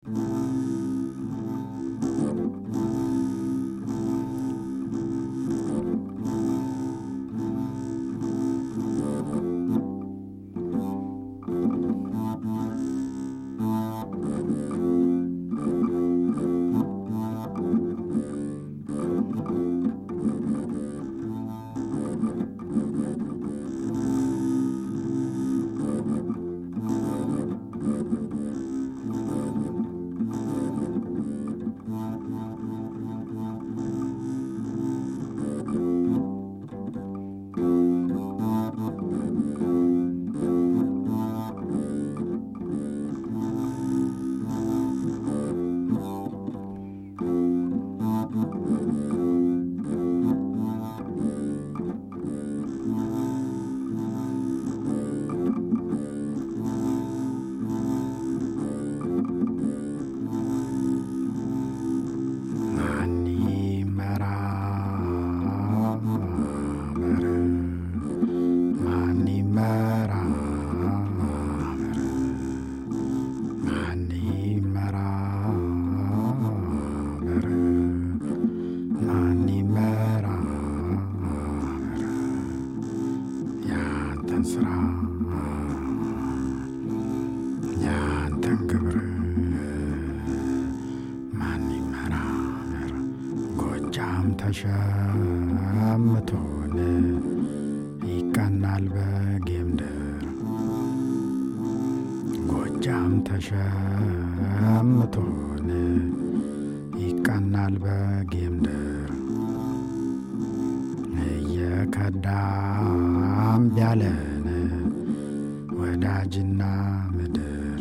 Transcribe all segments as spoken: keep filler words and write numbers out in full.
ስራ ያንተን ግብር ማን ይመራመር? ጎጃም ተሸምቶን ይቀናል በጌምድር ጎጃም ተሸምቶን ይቀናል በጌምድር እየከዳም ቢያለን ወዳጅና ምድር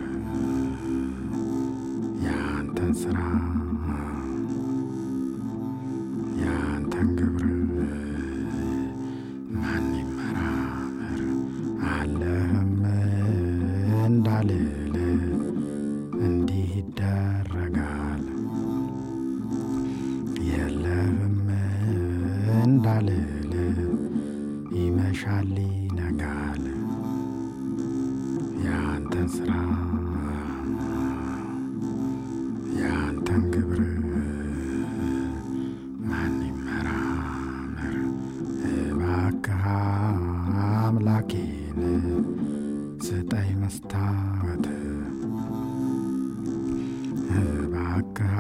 ያንተን ስራ ያንተን ግብር ማን ይመራመር? አለህም እንዳልል እንዲህ ይደረጋል የለህም እንዳልል ይመሻል ይነጋል ያንተን ስራ ያንተን ግብር ማን ይመራመር? እባክህ አምላኬን ስጠኝ መስታወት እባክህ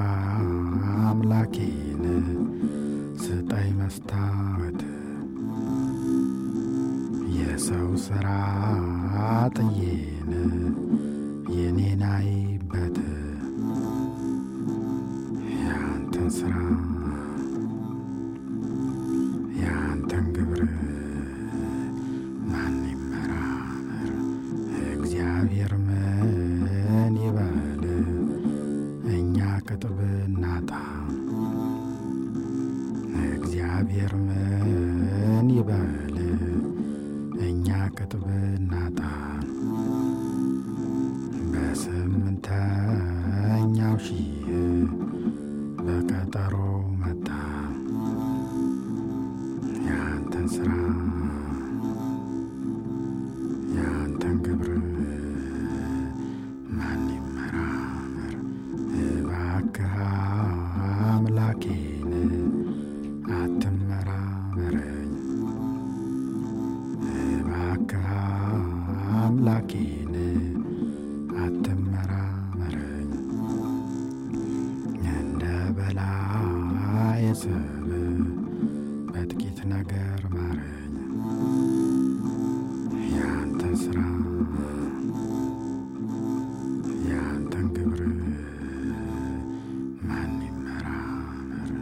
አምላኬን ስጠኝ መስታወት የሰው ሥራ ጥዬን የኔን አይበት ያንተን ሥራ ያንተን ግብር ማን ይመራመር? እግዚአብሔር ምን ይበል እኛ ቅጥብ እናጣ እግዚአብሔር ምን ይበል እኛ ቅጥብ እናጣ በስምንተኛው ሺህ በቀጠሮ መጣ ያንተን ስራ ያንተን ግብር ማን ይመራመር? እባክህ አምላኬን አትመራመረኝ እባክህ አምላኬን አትመራመረኝ እንደ በላይ ሰብ በጥቂት ነገር ማረኝ ያንተን ስራ ያንተን ግብር ማን ይመራመር?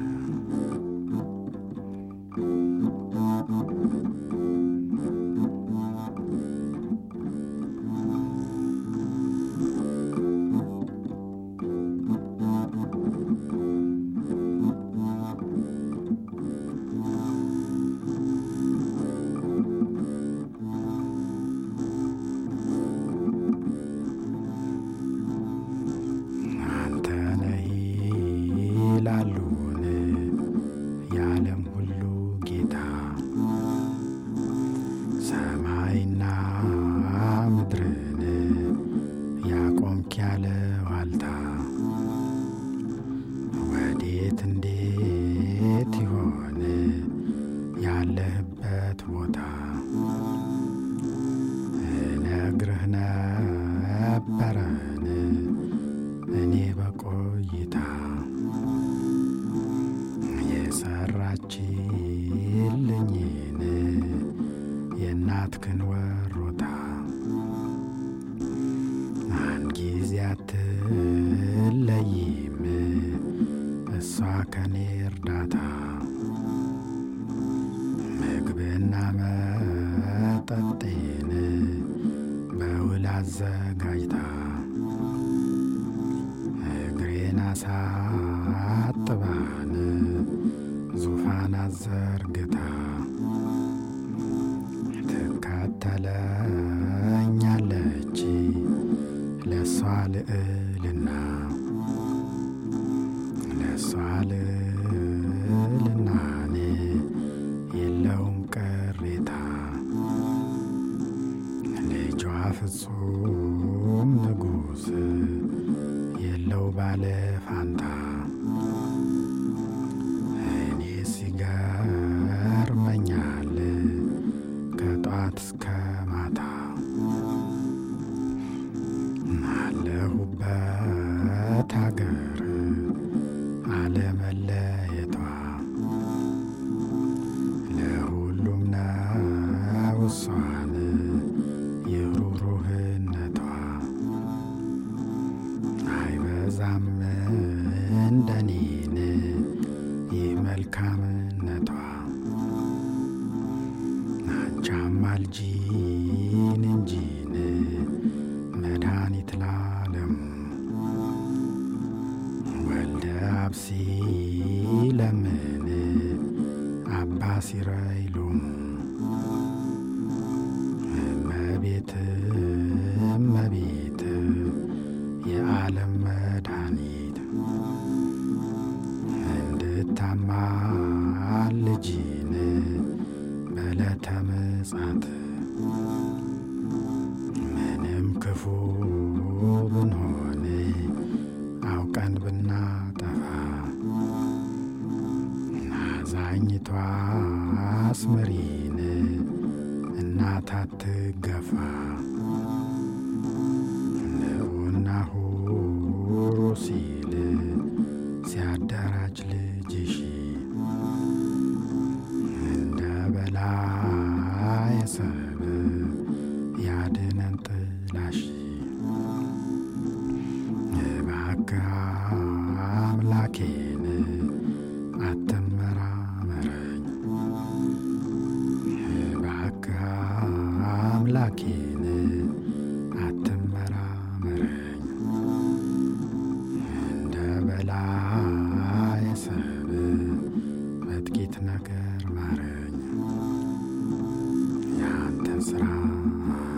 ቆይታ የሰራችልኝን የእናትክን ወሮታ አንድ ጊዜ አትለይም እሷ ከኔ እርዳታ ምግብና መጠጤን በውል አዘጋጅታ እግሬን አሳጥባን ዙፋን አዘርግታ ትከተለኛለች ለሷ ልዕልና ለሷ ልዕልናኔ የለውም ቅሬታ ልጇ ፍጹም ንጉሥ የለው ባለ ፋንታ እኔ ሲገርመኛል ከጧት እስከ ማታ አለሁበት አገር አለመለየቷ ለሁሉም ነው እሷን የሩሩህነቷ አይበዛም እንደኔን ይህ መልካምነቷ አጃማልጂን እንጂን መድኃኒት ላለሙ ወልደ አብሲ ለምን አባ ሲረይሉም እመቤት እመቤት የዓለም መድኃኒት እንድታማልጂን በዕለተ ምጽአት ምንም ክፉ ብንሆን አውቀን ብናጠፋ አዛኝቷ አስምሪን እናት አትገፋ ንዑና ሁሩ ሲል ሲያደራጅ ልጅሽ እንደ በላይ ሰብ ያድነን ጥላሽ እባክህ አምላኬን አትመራመረኝ እባክህ አምላኬን አትመራመረኝ እንደ በላይ ሰብ በጥቂት ነገር ማረኝ ያንተ ሥራ